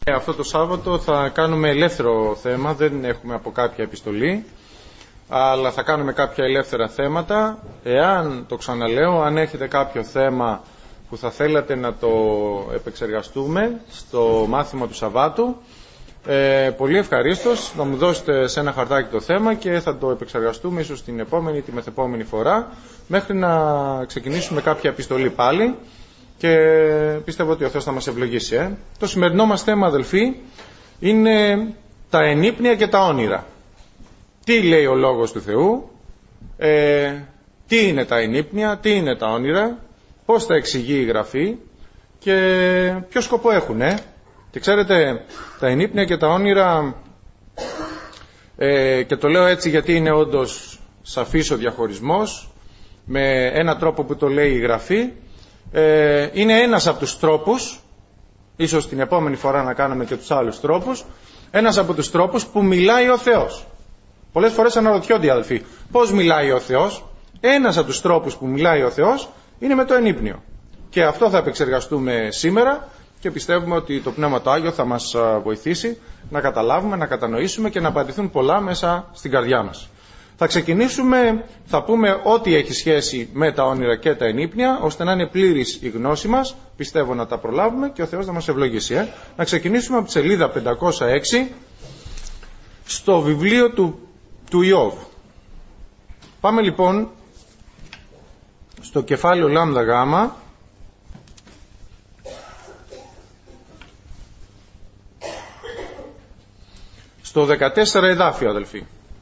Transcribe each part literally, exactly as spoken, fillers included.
Αυτό το Σάββατο θα κάνουμε ελεύθερο θέμα, δεν έχουμε από κάποια επιστολή, αλλά θα κάνουμε κάποια ελεύθερα θέματα. Εάν, το ξαναλέω, αν έχετε κάποιο θέμα που θα θέλατε να το επεξεργαστούμε στο μάθημα του Σαββάτου, ε, πολύ ευχαρίστως να μου δώσετε σε ένα χαρτάκι το θέμα και θα το επεξεργαστούμε ίσως την επόμενη ή τη μεθεπόμενη φορά, μέχρι να ξεκινήσουμε κάποια επιστολή πάλι. Και πιστεύω ότι ο Θεός θα μας ευλογήσει. Ε. Το σημερινό μας θέμα, αδελφοί, είναι τα ενύπνια και τα όνειρα. Τι λέει ο Λόγος του Θεού, ε, τι είναι τα ενύπνια, τι είναι τα όνειρα, πώς τα εξηγεί η Γραφή και ποιο σκοπό έχουν. Ε. Και ξέρετε, τα ενύπνια και τα όνειρα, ε, και το λέω έτσι γιατί είναι όντως σαφής ο διαχωρισμός, με έναν τρόπο που το λέει η Γραφή, Ε, είναι ένας από τους τρόπους, ίσως την επόμενη φορά να κάνουμε και τους άλλους τρόπους, ένας από τους τρόπους που μιλάει ο Θεός. Πολλές φορές αναρωτιόνται οι αδελφοί, πώς μιλάει ο Θεός? Ένας από τους τρόπους που μιλάει ο Θεός είναι με το ενύπνιο. Και αυτό θα επεξεργαστούμε σήμερα και πιστεύουμε ότι το Πνεύμα το Άγιο θα μας βοηθήσει να καταλάβουμε, να κατανοήσουμε και να απαντηθούν πολλά μέσα στην καρδιά μας. Θα ξεκινήσουμε, θα πούμε ό,τι έχει σχέση με τα όνειρα και τα ενύπνια, ώστε να είναι πλήρης η γνώση μας, πιστεύω να τα προλάβουμε και ο Θεός να μας ευλογήσει. Ε. Να ξεκινήσουμε από τη σελίδα πεντακόσια έξι, στο βιβλίο του, του Ιώβ. Πάμε λοιπόν στο κεφάλαιο λάμδα γάμα, στο δεκατέσσερα εδάφιο, αδελφοί.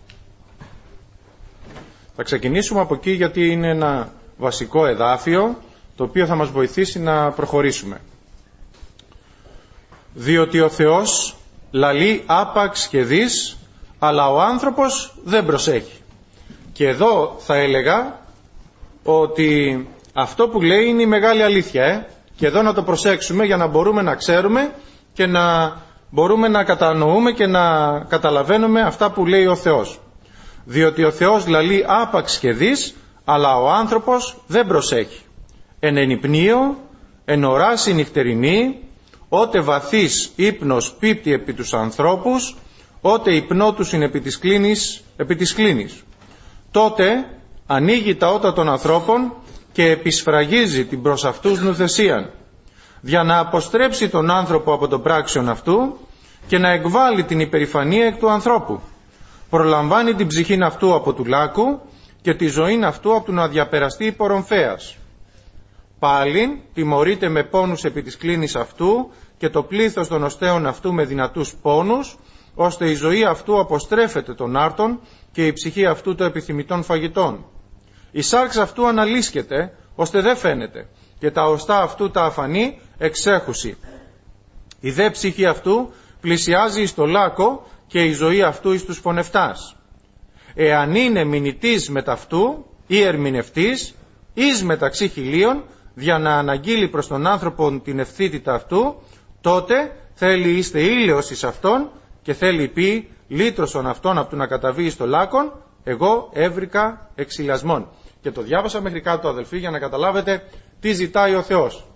Θα ξεκινήσουμε από εκεί γιατί είναι ένα βασικό εδάφιο το οποίο θα μας βοηθήσει να προχωρήσουμε. Διότι ο Θεός λαλεί άπαξ και δις, αλλά ο άνθρωπος δεν προσέχει. Και εδώ θα έλεγα ότι αυτό που λέει είναι η μεγάλη αλήθεια. Ε? Και εδώ να το προσέξουμε για να μπορούμε να ξέρουμε και να μπορούμε να κατανοούμε και να καταλαβαίνουμε αυτά που λέει ο Θεός. Διότι ο Θεός λαλεί άπαξ και δις, αλλά ο άνθρωπος δεν προσέχει. Εν ενυπνίο, εν οράσει νυχτερινή, ότε βαθύς ύπνος πίπτει επί τους ανθρώπους, ότε υπνό τους είναι επί της κλίνης, επί της κλίνης. Τότε ανοίγει τα ότα των ανθρώπων και επισφραγίζει την προς αυτούς νουθεσίαν, για να αποστρέψει τον άνθρωπο από τον πράξιον αυτού και να εκβάλει την υπερηφανία εκ του ανθρώπου. Προλαμβάνει την ψυχήν αυτού από του λάκου και τη ζωήν αυτού από του να διαπεραστεί υπορομφέας. Πάλιν τιμωρείται με πόνους επί της κλίνης αυτού και το πλήθος των οστέων αυτού με δυνατούς πόνους, ώστε η ζωή αυτού αποστρέφεται των άρτων και η ψυχή αυτού των επιθυμητών φαγητών. Η σάρξ αυτού αναλύσκεται ώστε δεν φαίνεται και τα οστά αυτού τα αφανεί εξέχουσι. Η δε ψυχή αυτού πλησιάζει εις το λάκο και η ζωή αυτού εις τους φωνευτάς. Εάν είναι μηνυτής μεταυτού ή ερμηνευτής εις μεταξύ χιλίων, για να αναγγείλει προς τον άνθρωπο την ευθύτητα αυτού, τότε θέλει είστε ήλαιος εις αυτόν και θέλει πει λύτρωσον αυτόν από του να καταβεί εις το λάκον, εγώ έβρικα εξηλιασμόν. Και το διάβασα μέχρι κάτω, αδελφοί, για να καταλάβετε τι ζητάει ο Θεός.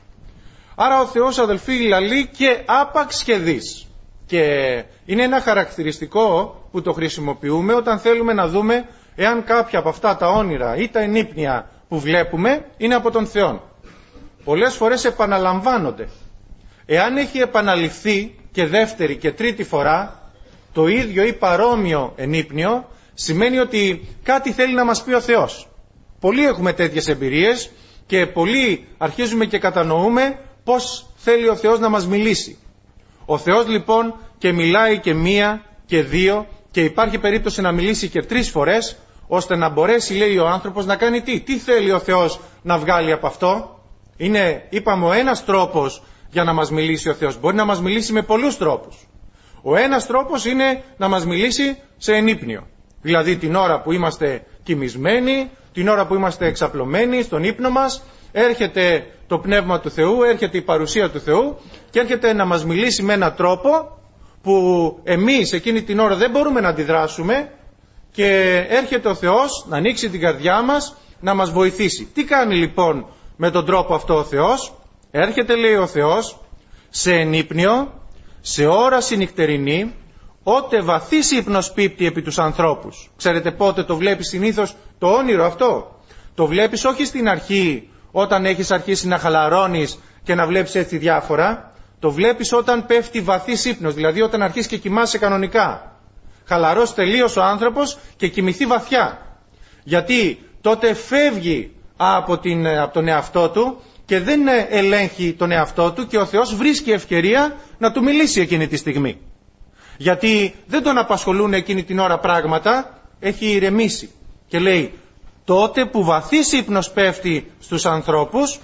Άρα ο Θεός, αδελφοί, λαλεί και άπαξ και δις. Και είναι ένα χαρακτηριστικό που το χρησιμοποιούμε όταν θέλουμε να δούμε εάν κάποια από αυτά τα όνειρα ή τα ενύπνια που βλέπουμε είναι από τον Θεό. Πολλές φορές επαναλαμβάνονται. Εάν έχει επαναληφθεί και δεύτερη και τρίτη φορά το ίδιο ή παρόμοιο ενύπνιο, σημαίνει ότι κάτι θέλει να μας πει ο Θεός. Πολλοί έχουμε τέτοιες εμπειρίες και πολλοί αρχίζουμε και κατανοούμε πώς θέλει ο Θεός να μας μιλήσει. Ο Θεός λοιπόν και μιλάει και μία και δύο και υπάρχει περίπτωση να μιλήσει και τρεις φορές, ώστε να μπορέσει, λέει ο άνθρωπος, να κάνει τι. Τι θέλει ο Θεός να βγάλει από αυτό? Είναι, είπαμε, ο ένας τρόπος για να μας μιλήσει ο Θεός. Μπορεί να μας μιλήσει με πολλούς τρόπους. Ο ένας τρόπος είναι να μας μιλήσει σε ενύπνιο. Δηλαδή την ώρα που είμαστε κοιμισμένοι, την ώρα που είμαστε εξαπλωμένοι στον ύπνο μας, έρχεται το Πνεύμα του Θεού, έρχεται η παρουσία του Θεού και έρχεται να μας μιλήσει με έναν τρόπο που εμείς εκείνη την ώρα δεν μπορούμε να αντιδράσουμε και έρχεται ο Θεός να ανοίξει την καρδιά μας, να μας βοηθήσει. Τι κάνει λοιπόν με τον τρόπο αυτό ο Θεός? Έρχεται, λέει ο Θεός, σε ενύπνιο σε όραση νυχτερινή, ότε βαθύς ύπνος πίπτει επί τους ανθρώπους. Ξέρετε πότε το βλέπεις συνήθως το όνειρο αυτό? Το βλέπεις όχι στην αρχή, όταν έχεις αρχίσει να χαλαρώνεις και να βλέπεις έτσι διάφορα. Το βλέπεις όταν πέφτει βαθύς ύπνος, δηλαδή όταν αρχίσεις και κοιμάσαι κανονικά. Χαλαρώσει τελείως ο άνθρωπος και κοιμηθεί βαθιά. Γιατί τότε φεύγει από, την, από τον εαυτό του και δεν ελέγχει τον εαυτό του και ο Θεός βρίσκει ευκαιρία να του μιλήσει εκείνη τη στιγμή. Γιατί δεν τον απασχολούν εκείνη την ώρα πράγματα, έχει ηρεμήσει. Και λέει, τότε που βαθύς ύπνος πέφτει στους ανθρώπους,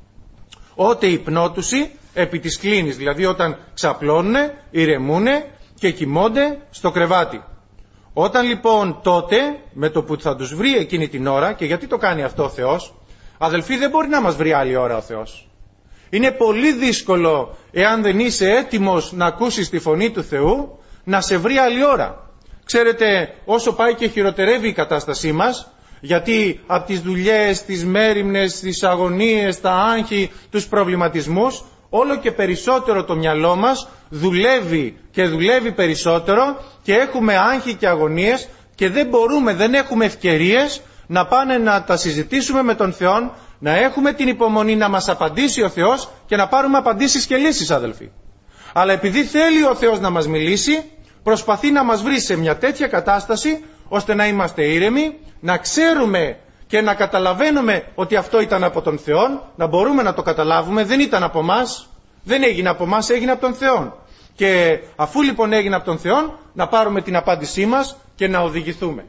ότε υπνότουσι επί της κλίνης, δηλαδή όταν ξαπλώνουνε, ηρεμούνε και κοιμώνται στο κρεβάτι. Όταν λοιπόν τότε, με το που θα τους βρει εκείνη την ώρα, και γιατί το κάνει αυτό ο Θεός? Αδελφοί, δεν μπορεί να μας βρει άλλη ώρα ο Θεός. Είναι πολύ δύσκολο, εάν δεν είσαι έτοιμος να ακούσεις τη φωνή του Θεού, να σε βρει άλλη ώρα. Ξέρετε, όσο πάει και χειροτερεύει η κατάστασή μας, γιατί από τις δουλειές, τις μέριμνες, τις αγωνίες, τα άγχη, τους προβληματισμούς, όλο και περισσότερο το μυαλό μας δουλεύει και δουλεύει περισσότερο και έχουμε άγχη και αγωνίες και δεν μπορούμε, δεν έχουμε ευκαιρίες να πάνε να τα συζητήσουμε με τον Θεό, να έχουμε την υπομονή να μας απαντήσει ο Θεός και να πάρουμε απαντήσεις και λύσεις, αδελφοί. Αλλά επειδή θέλει ο Θεός να μας μιλήσει, προσπαθεί να μας βρει σε μια τέτοια κατάσταση ώστε να είμαστε ήρεμοι, να ξέρουμε και να καταλαβαίνουμε ότι αυτό ήταν από τον Θεό, να μπορούμε να το καταλάβουμε, δεν ήταν από μας, δεν έγινε από μας, έγινε από τον Θεό. Και αφού λοιπόν έγινε από τον Θεό, να πάρουμε την απάντησή μας και να οδηγηθούμε.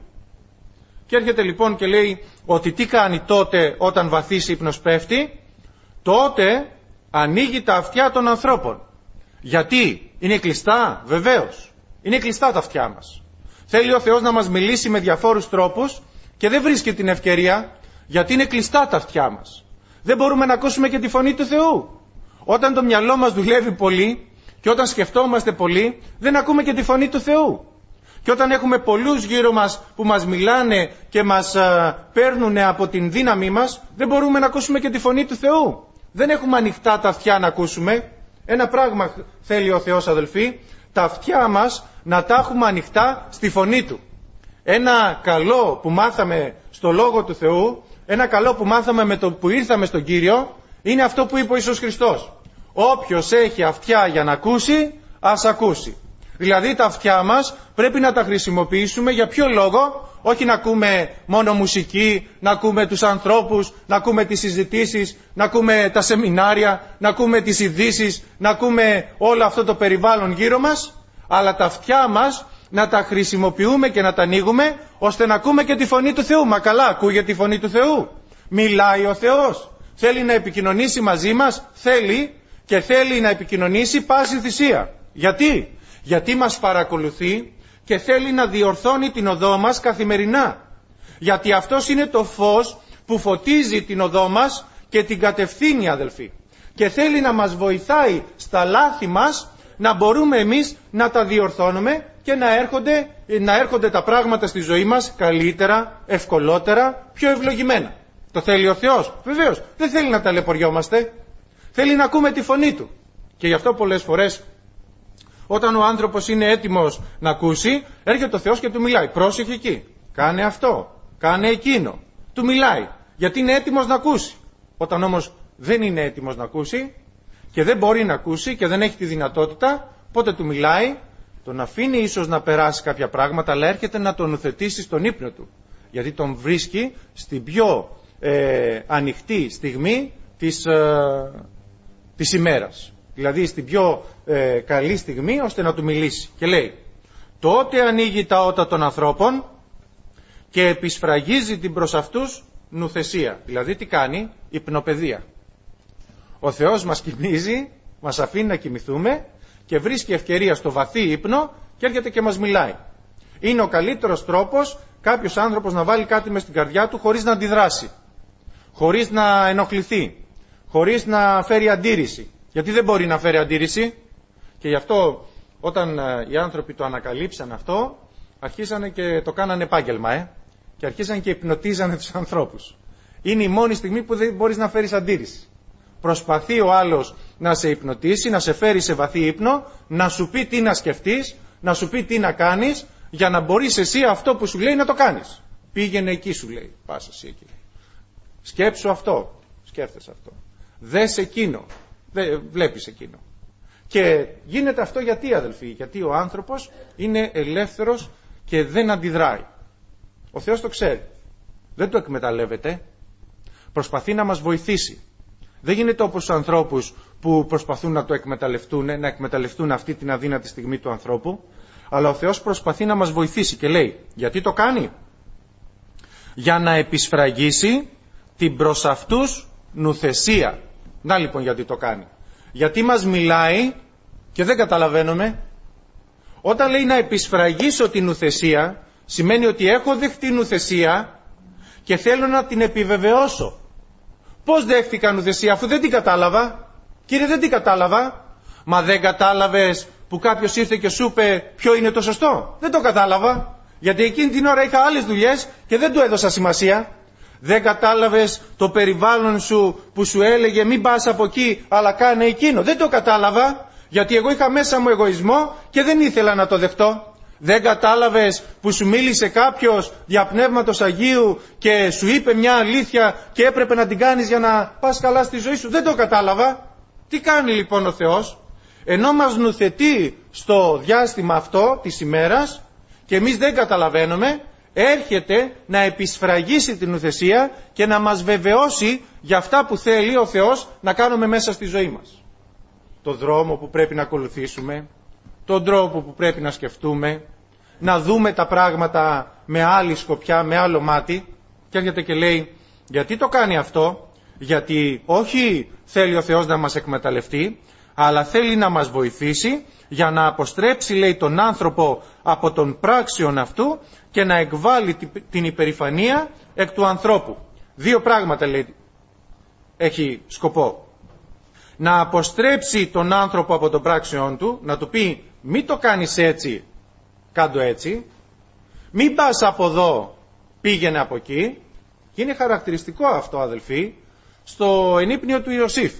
Και έρχεται λοιπόν και λέει ότι τι κάνει τότε όταν βαθύς ύπνος πέφτει? Τότε ανοίγει τα αυτιά των ανθρώπων. Γιατί? Είναι κλειστά? Βεβαίως. Είναι κλειστά τα αυτιά μας. Θέλει ο Θεός να μας μιλήσει με διαφόρους τρόπους και δεν βρίσκει την ευκαιρία, γιατί είναι κλειστά τα αυτιά μας. Δεν μπορούμε να ακούσουμε και τη φωνή του Θεού. Όταν το μυαλό μας δουλεύει πολύ και όταν σκεφτόμαστε πολύ, δεν ακούμε και τη φωνή του Θεού. Και όταν έχουμε πολλούς γύρω μας που μας μιλάνε και μας α, παίρνουν από την δύναμή μας, δεν μπορούμε να ακούσουμε και τη φωνή του Θεού. Δεν έχουμε ανοιχτά τα αυτιά να ακούσουμε. Ένα πράγμα θέλει ο Θεός, αδελφοί, τα αυτιά μας να τα έχουμε ανοιχτά στη φωνή Του. Ένα καλό που μάθαμε στο Λόγο του Θεού, ένα καλό που μάθαμε με το που ήρθαμε στον Κύριο, είναι αυτό που είπε ο Ιησούς Χριστός. Όποιος έχει αυτιά για να ακούσει, ας ακούσει. Δηλαδή τα αυτιά μας πρέπει να τα χρησιμοποιήσουμε για ποιο λόγο? Όχι να ακούμε μόνο μουσική, να ακούμε τους ανθρώπους, να ακούμε τις συζητήσεις, να ακούμε τα σεμινάρια, να ακούμε τις ειδήσεις, να ακούμε όλο αυτό το περιβάλλον γύρω μας, αλλά τα αυτιά μας να τα χρησιμοποιούμε και να τα ανοίγουμε ώστε να ακούμε και τη φωνή του Θεού. Μα καλά, ακούγεται τη φωνή του Θεού? Μιλάει ο Θεός? Θέλει να επικοινωνήσει μαζί μας? Θέλει, και θέλει να επικοινωνήσει πάση θυσία. Γιατί? Γιατί μας παρακολουθεί και θέλει να διορθώνει την οδό μας καθημερινά. Γιατί αυτός είναι το φως που φωτίζει την οδό μας και την κατευθύνει, αδελφοί. Και θέλει να μας βοηθάει στα λάθη μας, να μπορούμε εμείς να τα διορθώνουμε και να έρχονται, να έρχονται τα πράγματα στη ζωή μας καλύτερα, ευκολότερα, πιο ευλογημένα. Το θέλει ο Θεός? Βεβαίως. Δεν θέλει να ταλαιπωριόμαστε. Θέλει να ακούμε τη φωνή Του. Και γι' αυτό πολλές φορές όταν ο άνθρωπος είναι έτοιμος να ακούσει, έρχεται ο Θεός και του μιλάει. Πρόσεχε εκεί. Κάνε αυτό. Κάνε εκείνο. Του μιλάει. Γιατί είναι έτοιμος να ακούσει. Όταν όμως δεν είναι έτοιμος να ακούσει και δεν μπορεί να ακούσει και δεν έχει τη δυνατότητα, πότε του μιλάει? Τον αφήνει ίσως να περάσει κάποια πράγματα, αλλά έρχεται να τον ουθετήσει στον ύπνο του. Γιατί τον βρίσκει στην πιο ε, ανοιχτή στιγμή της, ε, της ημέρας. Δηλαδή στην πιο ε, καλή στιγμή ώστε να του μιλήσει. Και λέει, τότε ανοίγει τα ότα των ανθρώπων και επισφραγίζει την προς αυτούς νουθεσία. Δηλαδή τι κάνει? Υπνοπαιδεία. Ο Θεός μας κοιμίζει, μας αφήνει να κοιμηθούμε και βρίσκει ευκαιρία στο βαθύ ύπνο και έρχεται και μας μιλάει. Είναι ο καλύτερος τρόπος κάποιος άνθρωπος να βάλει κάτι μες στην καρδιά του χωρίς να αντιδράσει, χωρίς να ενοχληθεί, χωρίς να φέρει αντίρρηση. Γιατί δεν μπορεί να φέρει αντίρρηση. Και γι' αυτό όταν οι άνθρωποι το ανακαλύψαν αυτό, αρχίσανε και το κάνανε επάγγελμα, ε? και αρχίσαν και υπνοτίζανε τους ανθρώπους. Είναι η μόνη στιγμή που δεν μπορείς να φέρεις αντίρρηση. Προσπαθεί ο άλλος να σε υπνοτίσει, να σε φέρει σε βαθύ ύπνο, να σου πει τι να σκεφτείς, να σου πει τι να κάνεις, για να μπορείς εσύ αυτό που σου λέει να το κάνεις. Πήγαινε εκεί, σου λέει. Πας εσύ εκεί. Σκέψου αυτό. Σκέφτεσαι αυτό. Δες εκείνο. Δε, βλέπεις εκείνο. Και γίνεται αυτό γιατί, αδελφοί? Γιατί ο άνθρωπος είναι ελεύθερος και δεν αντιδράει. Ο Θεός το ξέρει. Δεν το εκμεταλλεύεται. Προσπαθεί να μας βοηθήσει. Δεν γίνεται όπως τους ανθρώπους που προσπαθούν να το εκμεταλλευτούν, να εκμεταλλευτούν αυτή την αδύνατη στιγμή του ανθρώπου. Αλλά ο Θεός προσπαθεί να μας βοηθήσει και λέει, γιατί το κάνει? Για να επισφραγίσει την προς αυτούς νουθεσία. Να λοιπόν γιατί το κάνει. Γιατί μας μιλάει και δεν καταλαβαίνουμε. Όταν λέει να επισφραγίσω την νουθεσία, σημαίνει ότι έχω δεχτεί νουθεσία και θέλω να την επιβεβαιώσω. Πώς δέχτηκα νουθεσία αφού δεν την κατάλαβα? Κύριε, δεν την κατάλαβα. Μα δεν κατάλαβες που κάποιος ήρθε και σου είπε ποιο είναι το σωστό? Δεν το κατάλαβα. Γιατί εκείνη την ώρα είχα άλλες δουλειές και δεν του έδωσα σημασία. Δεν κατάλαβες το περιβάλλον σου που σου έλεγε μην πας από εκεί αλλά κάνε εκείνο? Δεν το κατάλαβα. Γιατί εγώ είχα μέσα μου εγωισμό και δεν ήθελα να το δεχτώ. Δεν κατάλαβες που σου μίλησε κάποιος δια Πνεύματος Αγίου και σου είπε μια αλήθεια και έπρεπε να την κάνεις για να πας καλά στη ζωή σου? Δεν το κατάλαβα. Τι κάνει λοιπόν ο Θεός? Ενώ μας νουθετεί στο διάστημα αυτό της ημέρας και εμείς δεν καταλαβαίνουμε, έρχεται να επισφραγίσει την νουθεσία και να μας βεβαιώσει για αυτά που θέλει ο Θεός να κάνουμε μέσα στη ζωή μας. Το δρόμο που πρέπει να ακολουθήσουμε, τον τρόπο που πρέπει να σκεφτούμε, να δούμε τα πράγματα με άλλη σκοπιά, με άλλο μάτι. Και έρχεται και λέει, γιατί το κάνει αυτό? Γιατί όχι θέλει ο Θεός να μας εκμεταλλευτεί, αλλά θέλει να μας βοηθήσει για να αποστρέψει, λέει, τον άνθρωπο από τον πράξεων αυτού και να εκβάλει την υπερηφανία εκ του ανθρώπου. Δύο πράγματα, λέει, έχει σκοπό. Να αποστρέψει τον άνθρωπο από τον πράξεων του, να του πει μην το κάνεις έτσι, κάντο έτσι, μην πας από εδώ, πήγαινε από εκεί. Και είναι χαρακτηριστικό αυτό, αδελφοί, στο ενύπνιο του Ιωσήφ.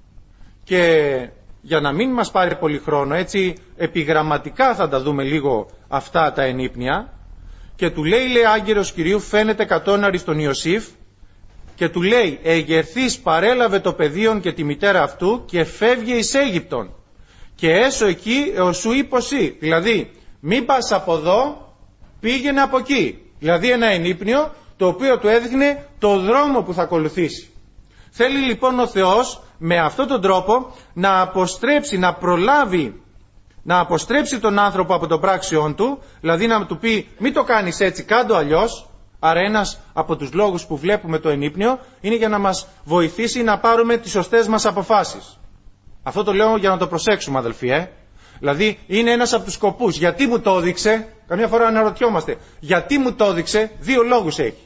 Και για να μην μας πάρει πολύ χρόνο, έτσι επιγραμματικά θα τα δούμε λίγο αυτά τα ενύπνια. Και του λέει, λέει, άγγελος Κυρίου φαίνεται κατώναρη στον Ιωσήφ και του λέει, εγερθής παρέλαβε το παιδίον και τη μητέρα αυτού και φεύγε εις Αίγυπτον και έσω εκεί έως σου υποσύ. Δηλαδή μην πας από εδώ, πήγαινε από εκεί. Δηλαδή ένα ενύπνιο το οποίο του έδειχνε το δρόμο που θα ακολουθήσει. Θέλει λοιπόν ο Θεός με αυτόν τον τρόπο να αποστρέψει, να προλάβει, να αποστρέψει τον άνθρωπο από το πράξιόν του, δηλαδή να του πει μην το κάνεις έτσι, κάντο αλλιώς. Άρα ένας από τους λόγους που βλέπουμε το ενύπνιο είναι για να μας βοηθήσει να πάρουμε τις σωστές μας αποφάσεις. Αυτό το λέω για να το προσέξουμε, αδελφοί, ε. Δηλαδή είναι ένας από τους σκοπούς. Γιατί μου το έδειξε? Καμιά φορά αναρωτιόμαστε. Γιατί μου το έδειξε? Δύο λόγους έχει.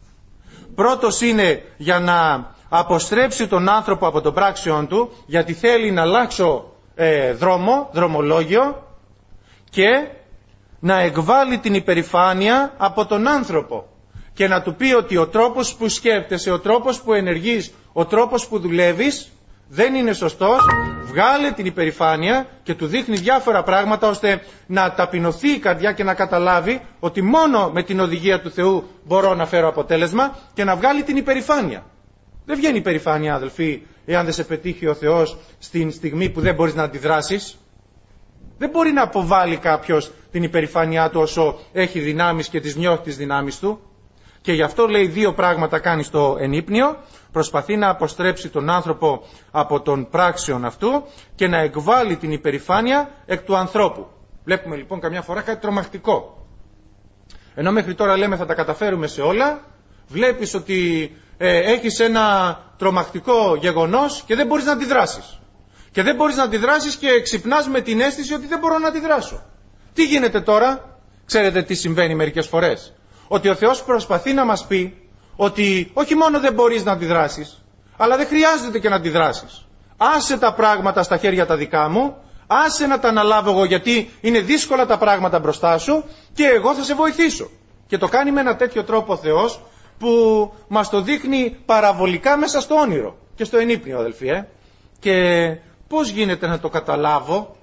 Πρώτος είναι για να αποστρέψει τον άνθρωπο από το πράξεων του, γιατί θέλει να αλλάξω ε, δρόμο, δρομολόγιο, και να εκβάλει την υπερηφάνεια από τον άνθρωπο και να του πει ότι ο τρόπος που σκέφτεσαι, ο τρόπος που ενεργείς, ο τρόπος που δουλεύεις δεν είναι σωστός. Βγάλε την υπερηφάνεια και του δείχνει διάφορα πράγματα ώστε να ταπεινωθεί η καρδιά και να καταλάβει ότι μόνο με την οδηγία του Θεού μπορώ να φέρω αποτέλεσμα και να βγάλει την υπερηφάνεια. Δεν βγαίνει υπερηφάνεια, αδελφοί, εάν δεν σε πετύχει ο Θεός στην στιγμή που δεν μπορείς να αντιδράσεις. Δεν μπορεί να αποβάλει κάποιος την υπερηφάνειά του όσο έχει δυνάμεις και τις νιώθει τις δυνάμεις του. Και γι' αυτό, λέει, δύο πράγματα κάνει στο ενύπνιο. Προσπαθεί να αποστρέψει τον άνθρωπο από τον πράξεων αυτού και να εκβάλει την υπερηφάνεια εκ του ανθρώπου. Βλέπουμε λοιπόν καμιά φορά κάτι τρομακτικό. Ενώ μέχρι τώρα λέμε θα τα καταφέρουμε σε όλα, βλέπεις ότι ε, έχεις ένα τρομακτικό γεγονός και δεν μπορείς να αντιδράσεις. Και δεν μπορείς να αντιδράσεις και ξυπνάς με την αίσθηση ότι δεν μπορώ να αντιδράσω. Τι γίνεται τώρα? Ξέρετε τι συμβαίνει μερικές φορές? Ότι ο Θεός προσπαθεί να μας πει ότι όχι μόνο δεν μπορείς να αντιδράσεις, αλλά δεν χρειάζεται και να αντιδράσεις. Άσε τα πράγματα στα χέρια τα δικά μου, άσε να τα αναλάβω εγώ γιατί είναι δύσκολα τα πράγματα μπροστά σου και εγώ θα σε βοηθήσω. Και το κάνει με ένα τέτοιο τρόπο ο Θεός που μας το δείχνει παραβολικά μέσα στο όνειρο. και στο ενύπνιο, αδελφοί, ε? Και πώς γίνεται να το καταλάβω,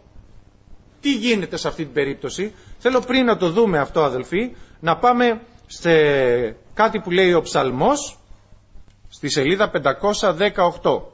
τι γίνεται σε αυτή την περίπτωση? Θέλω πριν να το δούμε αυτό, αδελφοί, να πάμε σε κάτι που λέει ο Ψαλμός στη σελίδα πεντακόσια δεκαοκτώ.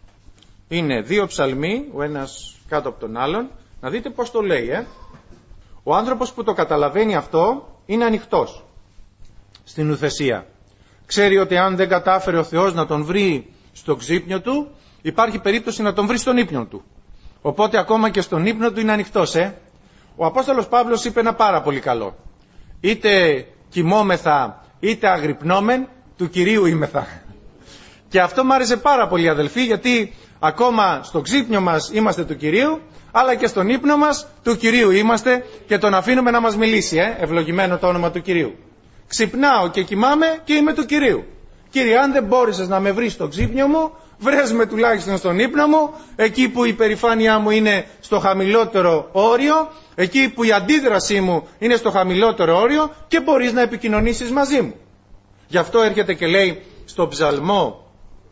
Είναι δύο ψαλμοί, ο ένας κάτω από τον άλλον. Να δείτε πώς το λέει, ε? Ο άνθρωπος που το καταλαβαίνει αυτό είναι ανοιχτός στην ουθεσία. Ξέρει ότι αν δεν κατάφερε ο Θεός να τον βρει στο ξύπνιο του, υπάρχει περίπτωση να τον βρει στον ύπνο του. Οπότε ακόμα και στον ύπνο του είναι ανοιχτός, ε? Ο Απόστολος Παύλος είπε ένα πάρα πολύ καλό. Είτε κοιμόμεθα είτε αγρυπνόμεν, του Κυρίου είμεθα. Και αυτό μου άρεσε πάρα πολύ, αδελφοί, γιατί ακόμα στο ξύπνιο μας είμαστε του Κυρίου, αλλά και στον ύπνο μας του Κυρίου είμαστε και τον αφήνουμε να μας μιλήσει, ε? Ευλογημένο το όνομα του Κυρίου. Ξυπνάω και κοιμάμαι και είμαι του Κυρίου. Κύριε, αν δεν μπόρεσες να με βρεις στο ξύπνιο μου, βρες με τουλάχιστον στον ύπνο μου, εκεί που η περηφάνειά μου είναι στο χαμηλότερο όριο, εκεί που η αντίδρασή μου είναι στο χαμηλότερο όριο και μπορείς να επικοινωνήσεις μαζί μου. Γι' αυτό έρχεται και λέει στο Ψαλμό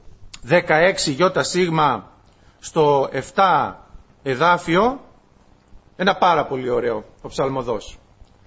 δεκαέξι γιώτα σίγμα στο επτά εδάφιο, ένα πάρα πολύ ωραίο ο ψαλμοδός.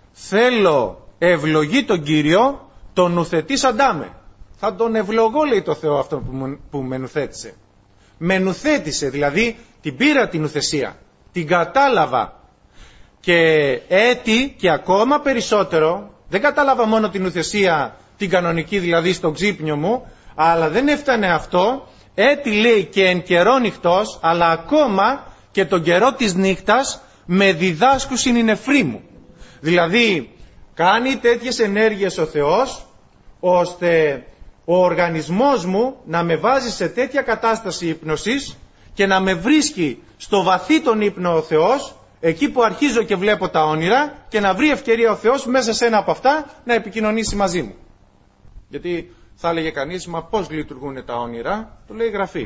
Θέλω ευλογεί τον Κύριο, τον νουθετής αντάμε. Θα τον ευλογώ, λέει το Θεό, αυτό που, μου, που με νουθέτησε. Με νουθέτησε, δηλαδή την πήρα την νουθεσία, την κατάλαβα και έτη και ακόμα περισσότερο. Δεν κατάλαβα μόνο την νουθεσία την κανονική, δηλαδή στο ξύπνιο μου, αλλά δεν έφτανε αυτό. Έτη λέει και εν καιρό νυχτός, αλλά ακόμα και τον καιρό της νύχτας με διδάσκουσιν η νεφρή μου. Δηλαδή κάνει τέτοιες ενέργειες ο Θεός ώστε ο οργανισμός μου να με βάζει σε τέτοια κατάσταση ύπνωσης και να με βρίσκει στο βαθύ τον ύπνο ο Θεός, εκεί που αρχίζω και βλέπω τα όνειρα, και να βρει ευκαιρία ο Θεός μέσα σε ένα από αυτά να επικοινωνήσει μαζί μου. Γιατί θα έλεγε κανείς, μα πώς λειτουργούν τα όνειρα? Το λέει η Γραφή.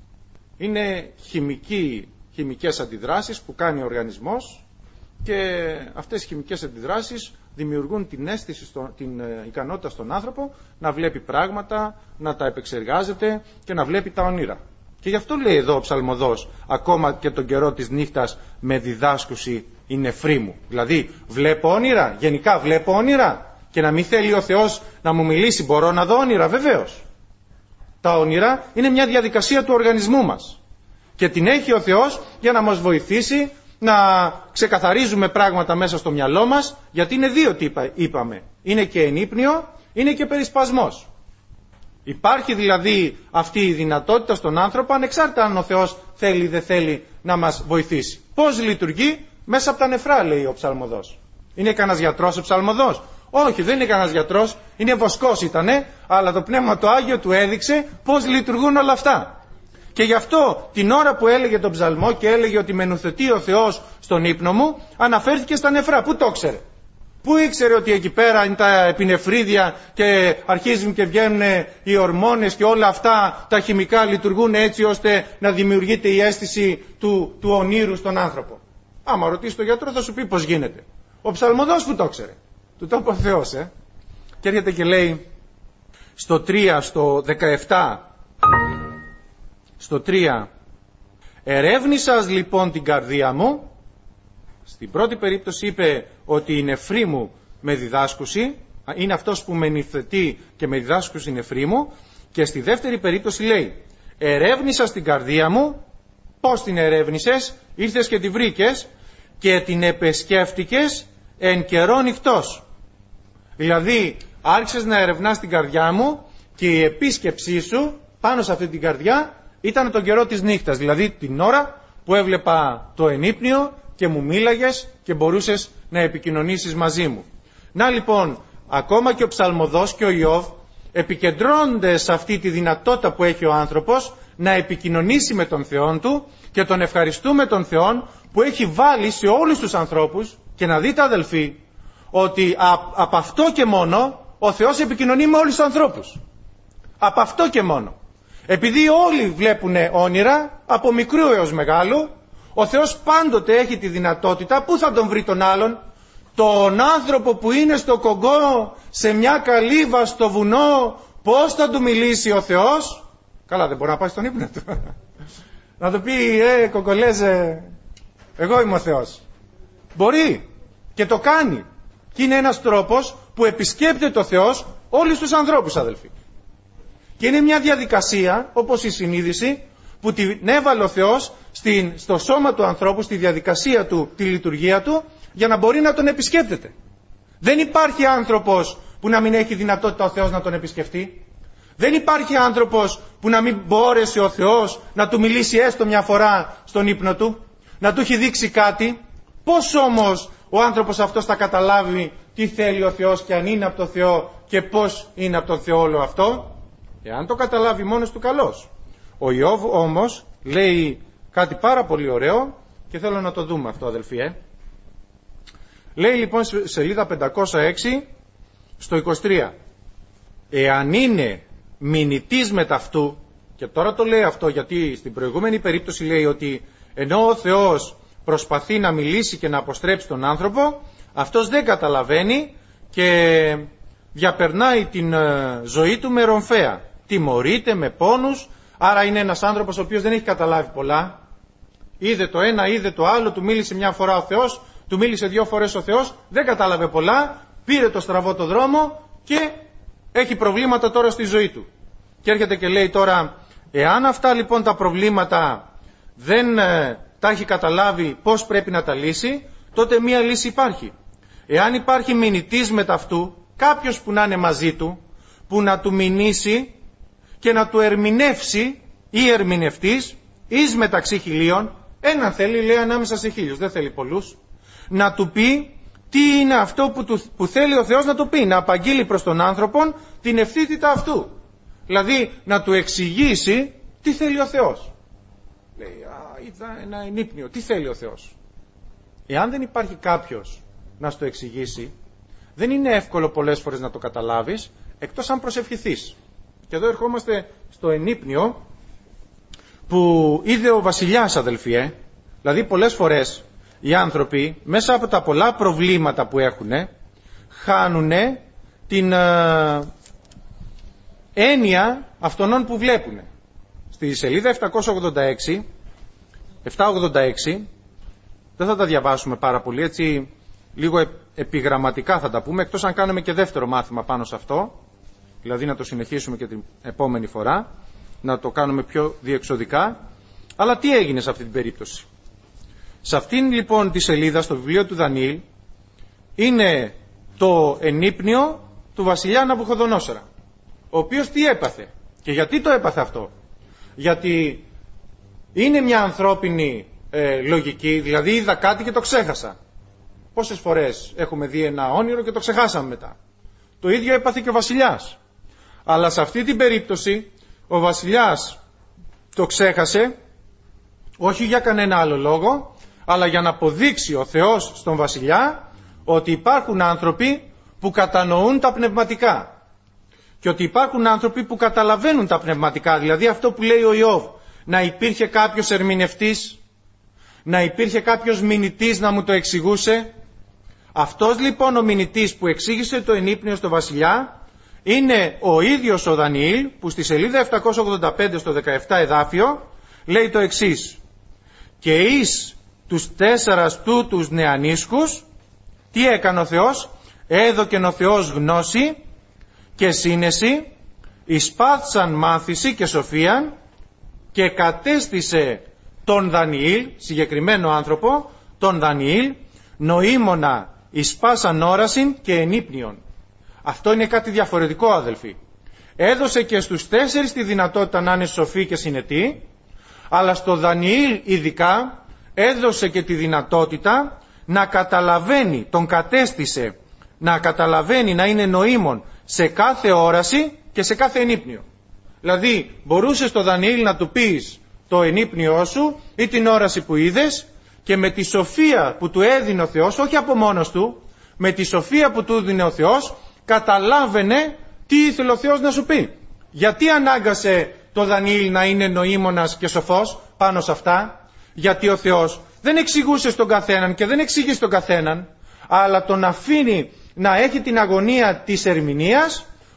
Είναι χημική, χημικές αντιδράσεις που κάνει ο οργανισμός και αυτές οι χημικές αντιδράσεις δημιουργούν την αίσθηση, στο, την ε, ικανότητα στον άνθρωπο να βλέπει πράγματα, να τα επεξεργάζεται και να βλέπει τα όνειρα. Και γι' αυτό λέει εδώ ο ψαλμοδός, ακόμα και τον καιρό της νύχτας με διδάσκουση η νεφρή μου. Δηλαδή βλέπω όνειρα, γενικά βλέπω όνειρα, και να μην θέλει ο Θεός να μου μιλήσει, μπορώ να δω όνειρα? Βεβαίως. Τα όνειρα είναι μια διαδικασία του οργανισμού μας και την έχει ο Θεός για να μας βοηθήσει να ξεκαθαρίζουμε πράγματα μέσα στο μυαλό μας, γιατί είναι δύο τι είπαμε. Είναι και ενύπνιο, είναι και περισπασμός. Υπάρχει δηλαδή αυτή η δυνατότητα στον άνθρωπο, ανεξάρτητα αν ο Θεός θέλει ή δεν θέλει να μας βοηθήσει. Πώς λειτουργεί? Μέσα από τα νεφρά, λέει ο ψαλμοδός. Είναι κανένας γιατρός ο ψαλμοδός? Όχι, δεν είναι κανένας γιατρός, είναι βοσκός ήτανε, αλλά το Πνεύμα το Άγιο του έδειξε πώς λειτουργούν όλα αυτά. Και γι' αυτό την ώρα που έλεγε τον ψαλμό και έλεγε ότι με νουθετεί ο Θεός στον ύπνο μου, αναφέρθηκε στα νεφρά. Πού το ήξερε? Πού ήξερε ότι εκεί πέρα είναι τα επινεφρίδια και αρχίζουν και βγαίνουν οι ορμόνες και όλα αυτά τα χημικά λειτουργούν έτσι ώστε να δημιουργείται η αίσθηση του, του ονείρου στον άνθρωπο? Άμα ρωτήσει τον γιατρό θα σου πει πώς γίνεται. Ο ψαλμοδός που το ήξερε? Του το είπε ο Θεός, ε. Και έρχεται και λέει στο τρία, στο δεκαεπτά, στο τρία, ερεύνησας λοιπόν την καρδία μου. Στην πρώτη περίπτωση είπε ότι η νεφρή μου με διδάσκουση, είναι αυτός που με νυθετεί και με διδάσκουση η νεφρή μου. Και στη δεύτερη περίπτωση λέει, ερεύνησας την καρδία μου. Πώς την ερεύνησες? Ήρθες και τη βρήκες και την επεσκέφτηκες εν καιρό νυχτός. Δηλαδή άρχισες να ερευνάς την καρδιά μου και η επίσκεψή σου πάνω σε αυτή την καρδιά ήταν τον καιρό της νύχτας, δηλαδή την ώρα που έβλεπα το ενύπνιο και μου μίλαγες και μπορούσες να επικοινωνήσεις μαζί μου. Να λοιπόν, ακόμα και ο ψαλμοδός και ο Ιώβ επικεντρώνονται σε αυτή τη δυνατότητα που έχει ο άνθρωπος να επικοινωνήσει με τον Θεό του, και τον ευχαριστούμε τον Θεό που έχει βάλει σε όλους τους ανθρώπους. Και να δείτε, αδελφοί, ότι από αυτό και μόνο ο Θεός επικοινωνεί με όλους τους ανθρώπους. Από αυτό και μόνο. Επειδή όλοι βλέπουν όνειρα, από μικρού έως μεγάλου, ο Θεός πάντοτε έχει τη δυνατότητα. Πού θα τον βρει τον άλλον? Τον άνθρωπο που είναι στο Κογκό, σε μια καλύβα στο βουνό, πώς θα του μιλήσει ο Θεός? Καλά, δεν μπορεί να πάει στον ύπνο του. Να του πει, ε, κοκολέζε, εγώ είμαι ο Θεός. Μπορεί και το κάνει. Και είναι ένας τρόπος που επισκέπτεται ο Θεός όλους τους ανθρώπους, αδελφοί. Και είναι μια διαδικασία, όπως η συνείδηση, που την έβαλε ο Θεός στην, στο σώμα του ανθρώπου, στη διαδικασία του, τη λειτουργία του, για να μπορεί να τον επισκέπτεται. Δεν υπάρχει άνθρωπος που να μην έχει δυνατότητα ο Θεός να τον επισκεφτεί. Δεν υπάρχει άνθρωπος που να μην μπόρεσε ο Θεός να του μιλήσει έστω μια φορά στον ύπνο του, να του έχει δείξει κάτι. Πώς όμως ο άνθρωπος αυτός θα καταλάβει τι θέλει ο Θεός και αν είναι από το Θεό και πώς είναι από το Θεό όλο αυτό? Εάν το καταλάβει μόνος του, καλώς. Ο Ιώβ όμως λέει κάτι πάρα πολύ ωραίο και θέλω να το δούμε αυτό, αδελφοί. Ε. Λέει λοιπόν σελίδα πεντακόσια έξι στο είκοσι τρία. Εάν είναι μηνυτής μεταυτού, και τώρα το λέει αυτό γιατί στην προηγούμενη περίπτωση λέει ότι ενώ ο Θεός προσπαθεί να μιλήσει και να αποστρέψει τον άνθρωπο, αυτός δεν καταλαβαίνει και διαπερνάει την ζωή του με ρομφαία. Τιμωρείται με πόνους, άρα είναι ένας άνθρωπος ο οποίος δεν έχει καταλάβει πολλά. Είδε το ένα, είδε το άλλο, του μίλησε μια φορά ο Θεός, του μίλησε δύο φορές ο Θεός, δεν κατάλαβε πολλά, πήρε το στραβό το δρόμο και έχει προβλήματα τώρα στη ζωή του. Και έρχεται και λέει τώρα, εάν αυτά λοιπόν τα προβλήματα δεν ε, τα έχει καταλάβει πώς πρέπει να τα λύσει, τότε μία λύση υπάρχει. Εάν υπάρχει μηνυτής μεταυτού, κάποιος που να είναι μαζί του, που να του μηνύσει και να του ερμηνεύσει, ή ερμηνευτής, εις μεταξύ χιλίων, έναν θέλει, λέει, ανάμεσα σε χίλιους, δεν θέλει πολλούς, να του πει τι είναι αυτό που, του, που θέλει ο Θεός να του πει, να απαγγείλει προς τον άνθρωπον την ευθύτητα αυτού. Δηλαδή να του εξηγήσει τι θέλει ο Θεός. Λέει, α, είδα ένα ενύπνιο, τι θέλει ο Θεός. Εάν δεν υπάρχει κάποιος να στο εξηγήσει, δεν είναι εύκολο πολλές φορές να το καταλάβεις, εκτός αν προσευχηθείς. Και εδώ ερχόμαστε στο ενύπνιο που είδε ο βασιλιάς, αδελφοί. Ε. Δηλαδή πολλές φορές οι άνθρωποι μέσα από τα πολλά προβλήματα που έχουν χάνουν την ε, έννοια αυτών που βλέπουν. Στη σελίδα επτακόσια ογδόντα έξι, επτακόσια ογδόντα έξι, δεν θα τα διαβάσουμε πάρα πολύ, έτσι λίγο επιγραμματικά θα τα πούμε, εκτός αν κάνουμε και δεύτερο μάθημα πάνω σε αυτό, δηλαδή να το συνεχίσουμε και την επόμενη φορά, να το κάνουμε πιο διεξοδικά. Αλλά τι έγινε σε αυτή την περίπτωση? Σε αυτήν λοιπόν τη σελίδα στο βιβλίο του Δανιήλ είναι το ενύπνιο του βασιλιά Ναβουχοδονόσορα, ο οποίος τι έπαθε και γιατί το έπαθε αυτό? Γιατί είναι μια ανθρώπινη ε, λογική, δηλαδή είδα κάτι και το ξέχασα. Πόσες φορές έχουμε δει ένα όνειρο και το ξεχάσαμε μετά? Το ίδιο έπαθε και ο βασιλιάς. Αλλά σε αυτή την περίπτωση ο βασιλιάς το ξέχασε, όχι για κανένα άλλο λόγο, αλλά για να αποδείξει ο Θεός στον βασιλιά ότι υπάρχουν άνθρωποι που κατανοούν τα πνευματικά και ότι υπάρχουν άνθρωποι που καταλαβαίνουν τα πνευματικά. Δηλαδή αυτό που λέει ο Ιώβ, να υπήρχε κάποιος ερμηνευτής, να υπήρχε κάποιος μηνυτής να μου το εξηγούσε. Αυτός λοιπόν ο μηνυτής που εξήγησε το ενύπνιο στο βασιλιά είναι ο ίδιος ο Δανιήλ, που στη σελίδα επτακόσια ογδόντα πέντε στο δεκαεπτά εδάφιο λέει το εξής: και εις τους τέσσερας τούτους νεανίσκους τι έκανε ο Θεός? Έδωκεν ο Θεός γνώση και σύνεση, εισπάθησαν μάθηση και σοφίαν, και κατέστησε τον Δανιήλ, συγκεκριμένο άνθρωπο, τον Δανιήλ, νοήμονα εισπάσαν όρασιν και ενύπνιον. Αυτό είναι κάτι διαφορετικό, αδελφοί. Έδωσε και στους τέσσερις τη δυνατότητα να είναι σοφοί και συνετοί, αλλά στο Δανιήλ ειδικά έδωσε και τη δυνατότητα να καταλαβαίνει, τον κατέστησε να καταλαβαίνει, να είναι νοήμων σε κάθε όραση και σε κάθε ενύπνιο. Δηλαδή μπορούσε στο Δανιήλ να του πεις το ενύπνιό σου ή την όραση που είδες, και με τη σοφία που του έδινε ο Θεός, όχι από μόνος του, με τη σοφία που του έδινε ο Θεός, καταλάβαινε τι ήθελε ο Θεός να σου πει. Γιατί ανάγκασε το Δανιήλ να είναι νοήμονας και σοφός πάνω σε αυτά? Γιατί ο Θεός δεν εξηγούσε στον καθέναν και δεν εξηγεί στον καθέναν, αλλά τον αφήνει να έχει την αγωνία της ερμηνείας,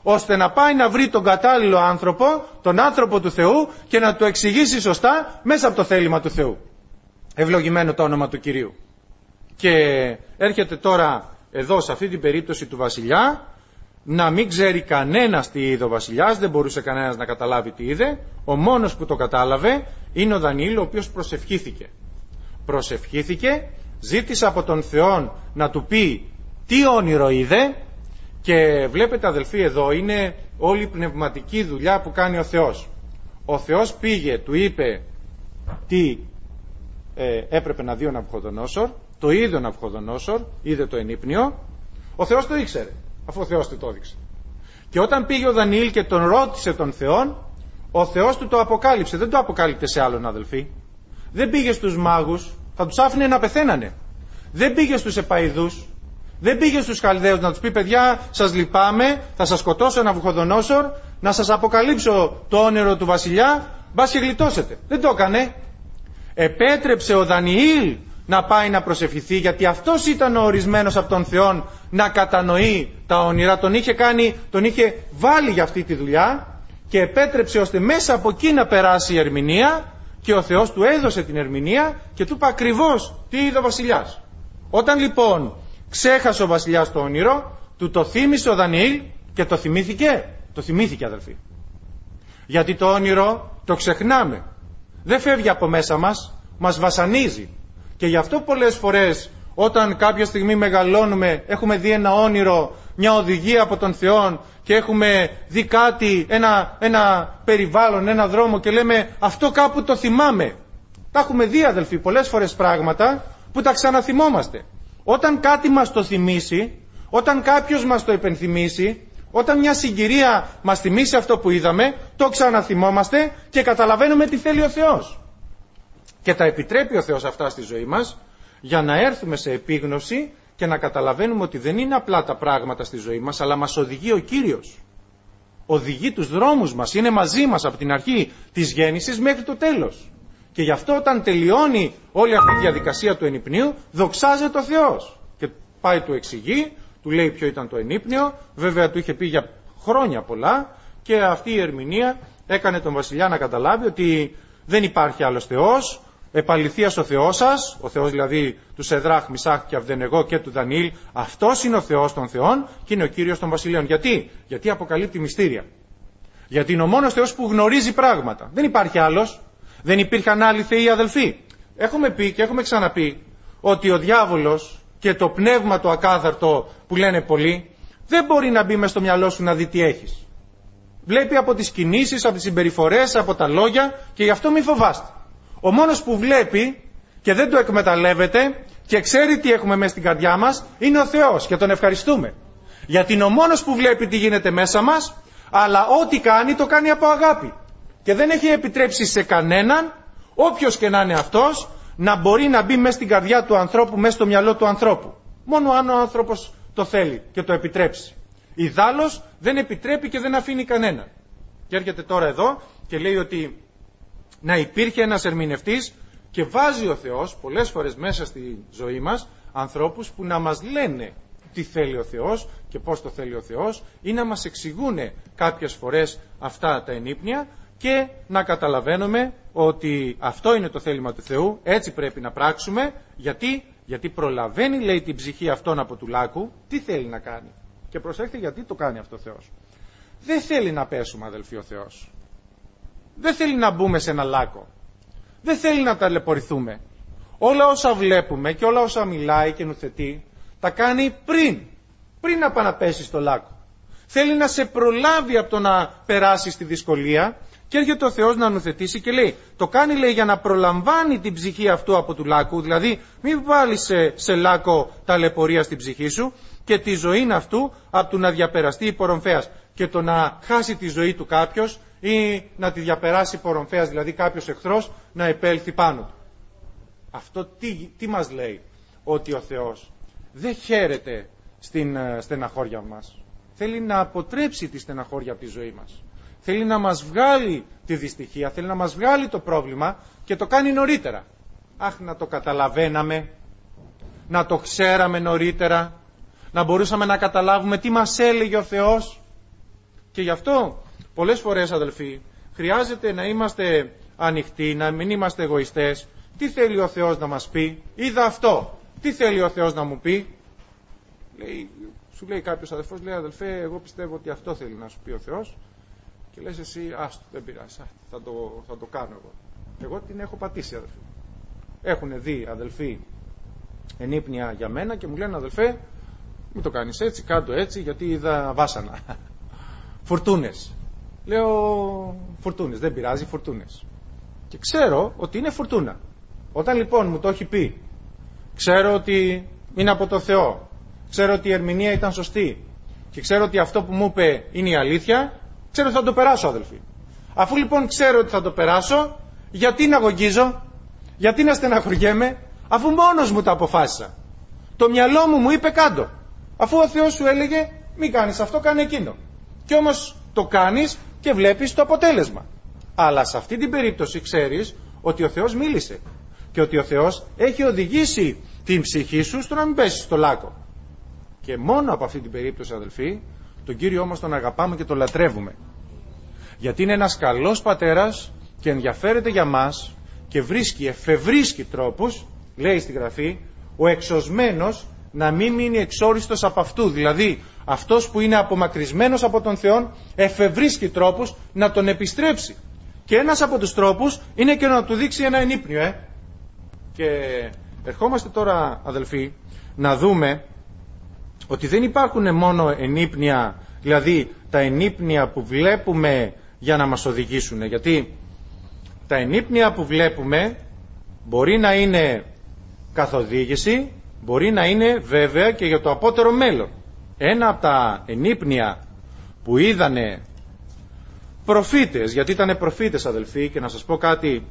ώστε να πάει να βρει τον κατάλληλο άνθρωπο, τον άνθρωπο του Θεού, και να του εξηγήσει σωστά μέσα από το θέλημα του Θεού. Ευλογημένο το όνομα του Κυρίου. Και έρχεται τώρα εδώ σε αυτή την περίπτωση του βασιλιά, να μην ξέρει κανένας τι είδε ο βασιλιάς, δεν μπορούσε κανένας να καταλάβει τι είδε. Ο μόνος που το κατάλαβε είναι ο Δανιήλ, ο οποίος προσευχήθηκε. Προσευχήθηκε, ζήτησε από τον Θεό να του πει τι όνειρο είδε, και βλέπετε αδελφοί, εδώ είναι όλη η πνευματική δουλειά που κάνει ο Θεός. Ο Θεός πήγε, του είπε τι ε, έπρεπε να δει ο Ναβουχοδονόσορ, το είδε ο Ναβουχοδονόσορ, είδε το ενύπνιο. Ο Θεός το ήξερε, αφού ο Θεός του το έδειξε. Και όταν πήγε ο Δανιήλ και τον ρώτησε τον Θεόν, ο Θεός του το αποκάλυψε. Δεν το αποκάλυπτε σε άλλον, αδελφοί. Δεν πήγε στους μάγους, θα τους άφηνε να πεθαίνανε. Δεν πήγε στους επαηδούς, δεν πήγε στους Χαλδαίους να τους πει παιδιά σας λυπάμαι, θα σας σκοτώσω Ναβουχοδονόσορ, να σας αποκαλύψω το όνειρο του βασιλιά, μπας και γλιτώσετε. Δεν το έκανε. Επέτρεψε ο Δανιήλ να πάει να προσευχηθεί, γιατί αυτός ήταν ο ορισμένος από τον Θεό να κατανοεί τα όνειρα. Τον είχε κάνει, τον είχε βάλει για αυτή τη δουλειά, και επέτρεψε ώστε μέσα από εκεί να περάσει η ερμηνεία, και ο Θεός του έδωσε την ερμηνεία και του είπε ακριβώς τι είδε ο βασιλιάς. Όταν λοιπόν ξέχασε ο βασιλιάς το όνειρο, του το θύμισε ο Δανιήλ και το θυμήθηκε. Το θυμήθηκε, αδελφοί. Γιατί το όνειρο το ξεχνάμε. Δεν φεύγει από μέσα μας, μας βασανίζει. Και γι' αυτό πολλές φορές όταν κάποια στιγμή μεγαλώνουμε, έχουμε δει ένα όνειρο, μια οδηγία από τον Θεό, και έχουμε δει κάτι, ένα, ένα περιβάλλον, ένα δρόμο, και λέμε αυτό κάπου το θυμάμαι. Τα έχουμε δει, αδελφοί, πολλές φορές πράγματα που τα ξαναθυμόμαστε. Όταν κάτι μας το θυμίσει, όταν κάποιος μας το υπενθυμίσει, όταν μια συγκυρία μας θυμίσει αυτό που είδαμε, το ξαναθυμόμαστε και καταλαβαίνουμε τι θέλει ο Θεός. Και τα επιτρέπει ο Θεός αυτά στη ζωή μας, για να έρθουμε σε επίγνωση και να καταλαβαίνουμε ότι δεν είναι απλά τα πράγματα στη ζωή μας, αλλά μας οδηγεί ο Κύριος. Οδηγεί τους δρόμους μας, είναι μαζί μας από την αρχή της γέννησης μέχρι το τέλος. Και γι' αυτό όταν τελειώνει όλη αυτή η διαδικασία του ενυπνίου, δοξάζεται ο Θεός. Και πάει του εξηγεί, του λέει ποιο ήταν το ενύπνιο, βέβαια του είχε πει για χρόνια πολλά, και αυτή η ερμηνεία έκανε τον βασιλιά να καταλάβει ότι δεν υπάρχει άλλος Θεός, επαληθείας ο Θεός σας, ο Θεός δηλαδή του Σεδράχ, Μισάχ και Αβδενεγώ και του Δανιήλ, αυτός είναι ο Θεός των Θεών και είναι ο Κύριος των Βασιλείων. Γιατί? Γιατί αποκαλύπτει μυστήρια. Γιατί είναι ο μόνος Θεός που γνωρίζει πράγματα. Δεν υπάρχει άλλος. Δεν υπήρχαν άλλοι θεοί, αδελφοί. Έχουμε πει και έχουμε ξαναπεί ότι ο διάβολος και το πνεύμα το ακάθαρτο που λένε πολλοί, δεν μπορεί να μπει μες στο μυαλό σου να δει τι έχεις. Βλέπει από τις κινήσεις, από τις συμπεριφορές, από τα λόγια, και γι' αυτό μη φοβάστε. Ο μόνος που βλέπει και δεν το εκμεταλλεύεται και ξέρει τι έχουμε μέσα στην καρδιά μας είναι ο Θεός, και τον ευχαριστούμε. Γιατί είναι ο μόνος που βλέπει τι γίνεται μέσα μας, αλλά ό,τι κάνει το κάνει από αγάπη. Και δεν έχει επιτρέψει σε κανέναν, όποιος και να είναι αυτός, να μπορεί να μπει μέσα στην καρδιά του ανθρώπου, μέσα στο μυαλό του ανθρώπου. Μόνο αν ο άνθρωπος το θέλει και το επιτρέψει. Ιδάλλως δεν επιτρέπει και δεν αφήνει κανέναν. Και έρχεται τώρα εδώ και λέει ότι να υπήρχε ένας ερμηνευτής, και βάζει ο Θεός πολλές φορές μέσα στη ζωή μας ανθρώπους που να μας λένε τι θέλει ο Θεός και πώς το θέλει ο Θεός, ή να μας εξηγούν κάποιες φορές αυτά τα ενύπνια, και να καταλαβαίνουμε ότι αυτό είναι το θέλημα του Θεού, έτσι πρέπει να πράξουμε. Γιατί, γιατί προλαβαίνει, λέει, την ψυχή αυτόν από του λάκου τι θέλει να κάνει. Και προσέχτε γιατί το κάνει αυτό ο Θεός. Δεν θέλει να πέσουμε, αδελφοί, ο Θεός. Δεν θέλει να μπούμε σε ένα λάκκο. Δεν θέλει να ταλαιπωρηθούμε. Όλα όσα βλέπουμε και όλα όσα μιλάει και νουθετεί, τα κάνει πριν. Πριν να πάει να πέσει στο λάκκο. Θέλει να σε προλάβει από το να περάσει στη δυσκολία, και έρχεται ο Θεός να νουθετήσει και λέει, το κάνει, λέει, για να προλαμβάνει την ψυχή αυτού από του λάκκου. Δηλαδή μην βάλεις σε, σε λάκκο ταλαιπωρία στην ψυχή σου, και τη ζωή αυτού από του να διαπεραστεί υπορρομφέας, και το να χάσει τη ζωή του κάποιος ή να τη διαπεράσει υπορρομφέας, δηλαδή κάποιος εχθρός να επέλθει πάνω του. Αυτό τι, τι μας λέει? Ότι ο Θεός δεν χαίρεται στην uh, στεναχώρια μας. Θέλει να αποτρέψει τη στεναχώρια από τη ζωή μας. Θέλει να μας βγάλει τη δυστυχία, θέλει να μας βγάλει το πρόβλημα, και το κάνει νωρίτερα. Αχ, να το καταλαβαίναμε, να το ξέραμε νωρίτερα, να μπορούσαμε να καταλάβουμε τι μας έλεγε ο Θεός. Και γι' αυτό πολλές φορές, αδελφοί, χρειάζεται να είμαστε ανοιχτοί, να μην είμαστε εγωιστές. Τι θέλει ο Θεός να μας πει? Είδα αυτό. Τι θέλει ο Θεός να μου πει? Λέει, σου λέει κάποιος αδελφός, λέει, αδελφέ, εγώ πιστεύω ότι αυτό θέλει να σου πει ο Θεός. Και λες εσύ, άστο, δεν πειράζει, θα το, θα το κάνω εγώ. Εγώ την έχω πατήσει, αδελφοί. Έχουν δει, αδελφοί, ενύπνοια για μένα και μου λένε, αδελφέ, μην το κάνεις έτσι, κάντο έτσι, γιατί είδα βάσανα. Φουρτούνες. Λέω, φουρτούνες, δεν πειράζει, φουρτούνες. Και ξέρω ότι είναι φουρτούνα. Όταν λοιπόν μου το έχει πει, ξέρω ότι είναι από το Θεό, ξέρω ότι η ερμηνεία ήταν σωστή και ξέρω ότι αυτό που μου είπε είναι η αλήθεια, ξέρω ότι θα το περάσω, αδελφοί. Αφού λοιπόν ξέρω ότι θα το περάσω, γιατί να αγωνίζω, γιατί να στεναχωριέμαι, αφού μόνος μου το αποφάσισα. Το μυαλό μου μου είπε κάντο. Αφού ο Θεός σου έλεγε μην κάνεις αυτό, κάνε εκείνο. Και όμως το κάνεις και βλέπεις το αποτέλεσμα. Αλλά σε αυτή την περίπτωση ξέρεις ότι ο Θεός μίλησε και ότι ο Θεός έχει οδηγήσει την ψυχή σου στο να μην πέσεις στο λάκκο. Και μόνο από αυτή την περίπτωση, αδελφοί, τον Κύριο όμως τον αγαπάμε και τον λατρεύουμε. Γιατί είναι ένας καλός πατέρας και ενδιαφέρεται για μας και βρίσκει, εφευρίσκει τρόπους, λέει στη Γραφή, ο εξωσμένος να μην μείνει εξόριστος από αυτού. Δηλαδή αυτός που είναι απομακρυσμένος από τον Θεό εφευρίσκει τρόπους να τον επιστρέψει. Και ένας από τους τρόπους είναι και να του δείξει ένα ενύπνιο. Ε. Και ερχόμαστε τώρα, αδελφοί, να δούμε ότι δεν υπάρχουν μόνο ενύπνοια, δηλαδή τα ενύπνοια που βλέπουμε για να μας οδηγήσουν. Γιατί τα ενύπνοια που βλέπουμε μπορεί να είναι καθοδήγηση, μπορεί να είναι βέβαια και για το απότερο μέλλον. Ένα από τα ενύπνοια που είδανε προφήτες, γιατί ήτανε προφήτες, αδελφοί, και να σας πω κάτι,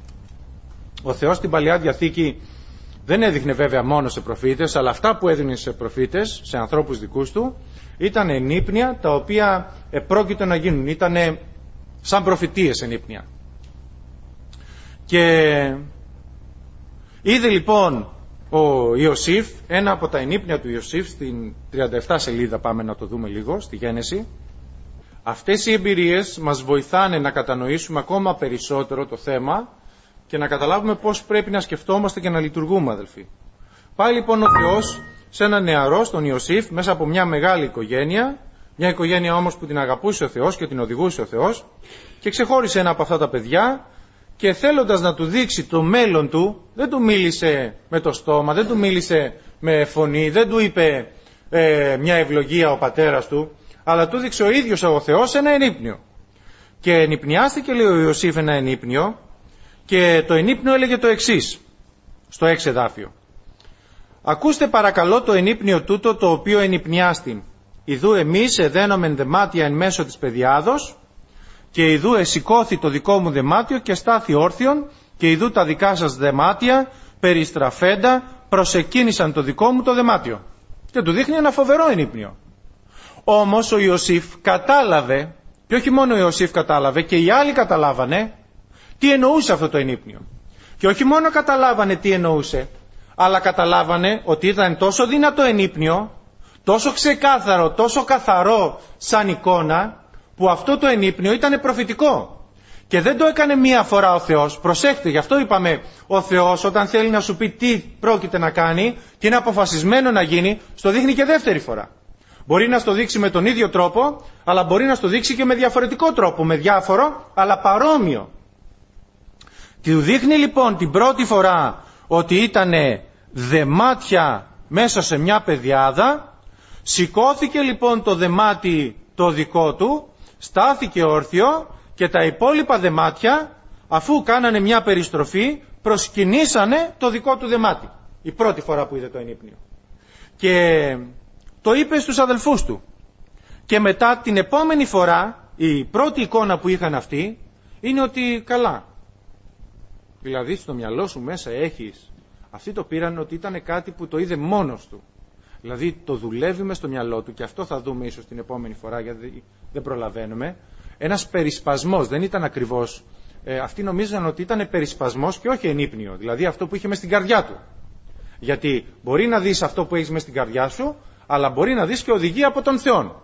ο Θεός στην Παλαιά Διαθήκη δεν έδειχνε βέβαια μόνο σε προφήτες, αλλά αυτά που έδινε σε προφήτες, σε ανθρώπους δικούς του, ήταν ενύπνοια τα οποία επρόκειτο να γίνουν, ήταν σαν προφητείες ενύπνοια. Και είδε λοιπόν ο Ιωσήφ, ένα από τα ενύπνοια του Ιωσήφ, στην τριάντα επτά σελίδα, πάμε να το δούμε λίγο, στη Γένεση. Αυτές οι εμπειρίες μας βοηθάνε να κατανοήσουμε ακόμα περισσότερο το θέμα και να καταλάβουμε πώς πρέπει να σκεφτόμαστε και να λειτουργούμε, αδελφοί. Πάει λοιπόν ο Θεός σε έναν νεαρό, στον Ιωσήφ, μέσα από μια μεγάλη οικογένεια, μια οικογένεια όμως που την αγαπούσε ο Θεός και την οδηγούσε ο Θεός, και ξεχώρισε ένα από αυτά τα παιδιά και θέλοντας να του δείξει το μέλλον του, δεν του μίλησε με το στόμα, δεν του μίλησε με φωνή, δεν του είπε ε, μια ευλογία ο πατέρας του, αλλά του δείξε ο ίδιος ο Θεός ένα ενύπνιο. Και ενυπνιάστηκε, λέει ο Ιωσήφ, ένα ενύπνιο, και το ενύπνιο έλεγε το εξής, στο έξι εδάφιο. Ακούστε παρακαλώ το ενύπνιο τούτο το οποίο ενυπνιάστην. Ιδού εμείς εδένομεν δεμάτια εν μέσω της πεδιάδος, και ιδού εσηκώθη το δικό μου δεμάτιο και στάθη όρθιον, και ιδού τα δικά σας δεμάτια περιστραφέντα προσεκίνησαν το δικό μου το δεμάτιο. Και του δείχνει ένα φοβερό ενύπνιο. Όμως ο Ιωσήφ κατάλαβε, και όχι μόνο ο Ιωσήφ κατάλαβε, και οι άλλοι καταλάβανε τι εννοούσε αυτό το ενύπνιο. Και όχι μόνο καταλάβανε τι εννοούσε, αλλά καταλάβανε ότι ήταν τόσο δυνατό ενύπνιο, τόσο ξεκάθαρο, τόσο καθαρό σαν εικόνα, που αυτό το ενύπνιο ήταν προφητικό. Και δεν το έκανε μία φορά ο Θεός. Προσέχτε, γι' αυτό είπαμε, ο Θεός όταν θέλει να σου πει τι πρόκειται να κάνει και είναι αποφασισμένο να γίνει, στο δείχνει και δεύτερη φορά. Μπορεί να στο δείξει με τον ίδιο τρόπο, αλλά μπορεί να στο δείξει και με διαφορετικό τρόπο, με διάφορο, αλλά παρόμοιο. Του δείχνει λοιπόν την πρώτη φορά ότι ήταν δεμάτια μέσα σε μια πεδιάδα, σηκώθηκε λοιπόν το δεμάτι το δικό του, στάθηκε όρθιο και τα υπόλοιπα δεμάτια, αφού κάνανε μια περιστροφή, προσκυνήσανε το δικό του δεμάτι. Η πρώτη φορά που είδε το ενύπνιο. Και το είπε στους αδελφούς του. Και μετά την επόμενη φορά, η πρώτη εικόνα που είχαν αυτοί, είναι ότι καλά. Δηλαδή στο μυαλό σου μέσα έχεις, αυτοί το πήραν ότι ήταν κάτι που το είδε μόνος του. Δηλαδή το δουλεύει μες στο μυαλό του, και αυτό θα δούμε ίσως την επόμενη φορά, γιατί δεν προλαβαίνουμε. Ένας περισπασμός, δεν ήταν ακριβώς, ε, αυτοί νομίζαν ότι ήταν περισπασμός και όχι ενύπνιο, δηλαδή αυτό που είχε μες στην καρδιά του. Γιατί μπορεί να δεις αυτό που έχεις μες στην καρδιά σου, αλλά μπορεί να δεις και οδηγία από τον Θεό.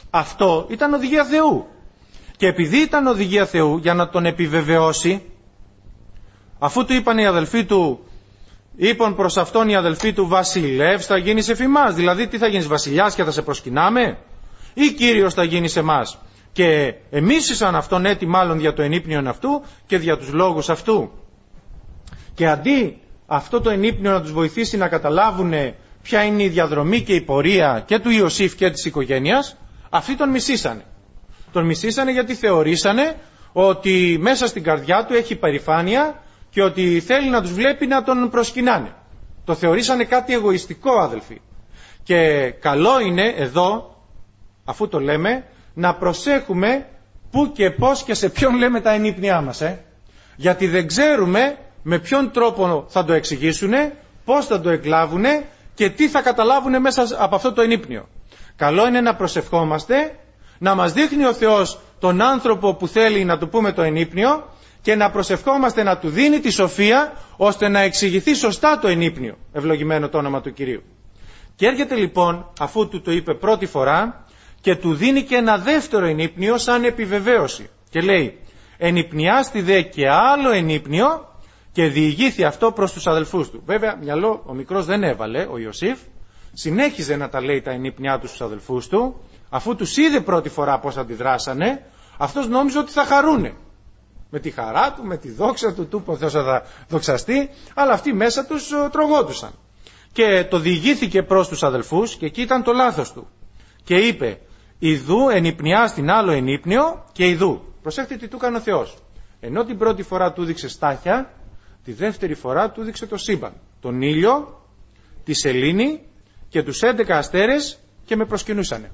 Αυτό ήταν οδηγία Θεού. Και επειδή ήταν οδηγία Θεού, για να τον επιβεβαιώσει, αφού του είπαν οι αδελφοί του, είπαν προς αυτόν οι αδελφοί του, βασιλεύς θα γίνεις εφημάς. Δηλαδή τι θα γίνεις, βασιλιάς και θα σε προσκυνάμε, ή Κύριος θα γίνεις εμάς? Και εμίσησαν αυτόν έτη μάλλον για το ενύπνιον αυτού και για τους λόγους αυτού. Και αντί αυτό το ενύπνιο να τους βοηθήσει να καταλάβουν ποια είναι η διαδρομή και η πορεία και του Ιωσήφ και της οικογένειας, αυτοί τον μισήσανε. Τον μισήσανε γιατί θεωρήσανε ότι μέσα στην καρδιά του έχει υπερηφάνεια και ότι θέλει να τους βλέπει να τον προσκυνάνε. Το θεωρήσανε κάτι εγωιστικό, αδελφοί. Και καλό είναι εδώ, αφού το λέμε, να προσέχουμε πού και πώς και σε ποιον λέμε τα ενύπνιά μας. Ε? Γιατί δεν ξέρουμε με ποιον τρόπο θα το εξηγήσουνε, πώς θα το εκλάβουνε και τι θα καταλάβουνε μέσα από αυτό το ενύπνιο. Καλό είναι να προσευχόμαστε, να μας δείχνει ο Θεός τον άνθρωπο που θέλει να του πούμε το ενύπνιο και να προσευχόμαστε να του δίνει τη σοφία ώστε να εξηγηθεί σωστά το ενύπνιο. Ευλογημένο το όνομα του Κυρίου. Και έρχεται λοιπόν, αφού του το είπε πρώτη φορά, και του δίνει και ένα δεύτερο ενύπνιο σαν επιβεβαίωση. Και λέει, ενυπνιάστη δε και άλλο ενύπνιο και διηγήθη αυτό προς τους αδελφούς του. Βέβαια, μυαλό ο μικρός δεν έβαλε, ο Ιωσήφ, συνέχιζε να τα λέει τα ενύπνιά του στους αδελφούς του, αφού τους είδε πρώτη φορά πώς αντιδράσανε, αυτός νόμιζε ότι θα χαρούνε. Με τη χαρά του, με τη δόξα του, του που ο Θεός θα δοξαστεί, αλλά αυτοί μέσα τους τρογόντουσαν. Και το διηγήθηκε προς τους αδελφούς και εκεί ήταν το λάθος του. Και είπε, ιδού ενυπνιά στην άλλο ενύπνιο και ιδού. Προσέχτε τι του έκανε ο Θεός. Ενώ την πρώτη φορά του δείξε στάχια, τη δεύτερη φορά του δείξε το σύμπαν. Τον ήλιο, τη σελήνη και τους έντεκα αστέρες και με προσκυνούσανε.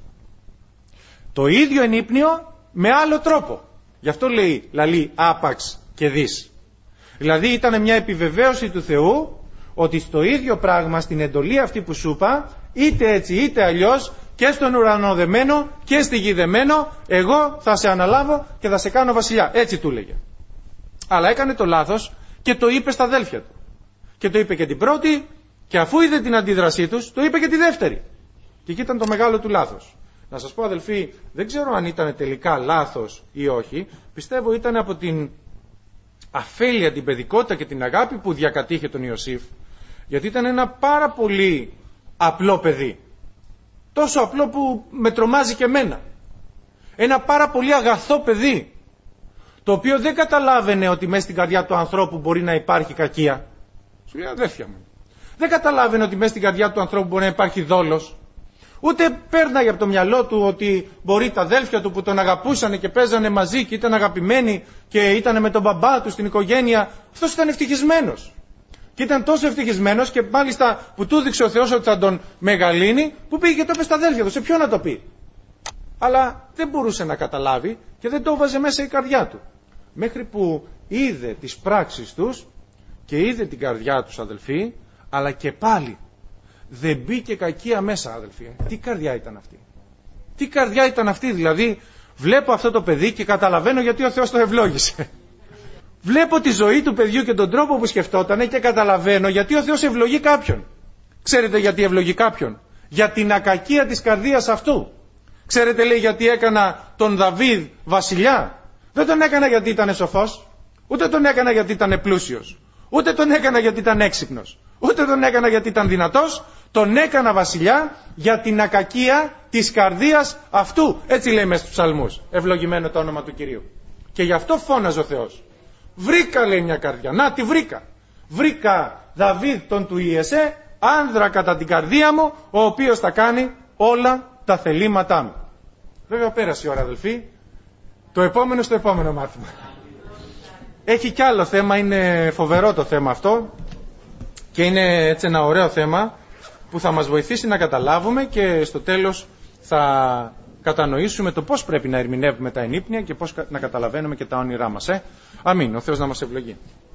Το ίδιο ενύπνιο με άλλο τρόπο. Γι' αυτό λέει λαλή άπαξ και δις. Δηλαδή ήταν μια επιβεβαίωση του Θεού ότι στο ίδιο πράγμα, στην εντολή αυτή που σου είπα, είτε έτσι είτε αλλιώς, και στον ουρανό δεμένο και στη γη δεμένο, εγώ θα σε αναλάβω και θα σε κάνω βασιλιά. Έτσι του λέγε. Αλλά έκανε το λάθος και το είπε στα αδέλφια του. Και το είπε και την πρώτη και αφού είδε την αντίδρασή τους, το είπε και τη δεύτερη. Και εκεί ήταν το μεγάλο του λάθος. Να σας πω αδελφοί, δεν ξέρω αν ήταν τελικά λάθος ή όχι. Πιστεύω ήταν από την αφέλεια, την παιδικότητα και την αγάπη που διακατήχε τον Ιωσήφ. Γιατί ήταν ένα πάρα πολύ απλό παιδί. Τόσο απλό που με τρομάζει και εμένα. Ένα πάρα πολύ αγαθό παιδί. Το οποίο δεν καταλάβαινε ότι μέσα στην καρδιά του ανθρώπου μπορεί να υπάρχει κακία. Σου λέει αδέρφια μου. Δεν καταλάβαινε ότι μέσα στην καρδιά του ανθρώπου μπορεί να υπάρχει δόλος. Ούτε πέρναγε από το μυαλό του ότι μπορεί τα αδέλφια του που τον αγαπούσαν και παίζανε μαζί και ήταν αγαπημένοι και ήταν με τον μπαμπά του στην οικογένεια. Αυτός ήταν ευτυχισμένος. Και ήταν τόσο ευτυχισμένος και μάλιστα που του δείξε ο Θεός ότι θα τον μεγαλύνει, που πήγε και το είπε στα αδέλφια του. Σε ποιον να το πει. Αλλά δεν μπορούσε να καταλάβει και δεν το βάζε μέσα η καρδιά του. Μέχρι που είδε τις πράξεις τους και είδε την καρδιά τους, αδελφοί, αλλά και πάλι δεν μπήκε κακία μέσα, αδελφοί. Τι καρδιά ήταν αυτή. Τι καρδιά ήταν αυτή, δηλαδή βλέπω αυτό το παιδί και καταλαβαίνω γιατί ο Θεός το ευλόγησε. Βλέπω τη ζωή του παιδιού και τον τρόπο που σκεφτότανε και καταλαβαίνω γιατί ο Θεός ευλογεί κάποιον. Ξέρετε γιατί ευλογεί κάποιον. Για την ακακία της καρδίας αυτού. Ξέρετε λέει γιατί έκανα τον Δαβίδ βασιλιά. Δεν τον έκανα γιατί ήταν σοφός. Ούτε τον έκανα γιατί ήταν πλούσιος. Ούτε τον έκανα γιατί ήταν έξυπνος. Ούτε τον έκανα γιατί ήταν δυνατός. Τον έκανα βασιλιά για την ακακία της καρδίας αυτού. Έτσι λέει μέσα στους ψαλμούς. Ευλογημένο το όνομα του Κυρίου. Και γι' αυτό φώναζε ο Θεός. Βρήκα λέει μια καρδιά. Να τη βρήκα. Βρήκα Δαβίδ τον του Ιεσέ, άνδρα κατά την καρδία μου, ο οποίος θα κάνει όλα τα θελήματά μου. Βέβαια πέρασε η ώρα αδελφοί. Το επόμενο στο επόμενο μάθημα. Έχει κι άλλο θέμα, είναι φοβερό το θέμα αυτό και είναι έτσι ένα ωραίο θέμα που θα μας βοηθήσει να καταλάβουμε και στο τέλος θα κατανοήσουμε το πώς πρέπει να ερμηνεύουμε τα ενύπνια και πώς να καταλαβαίνουμε και τα όνειρά μας. Ε? Αμήν. Ο Θεός να μας ευλογεί.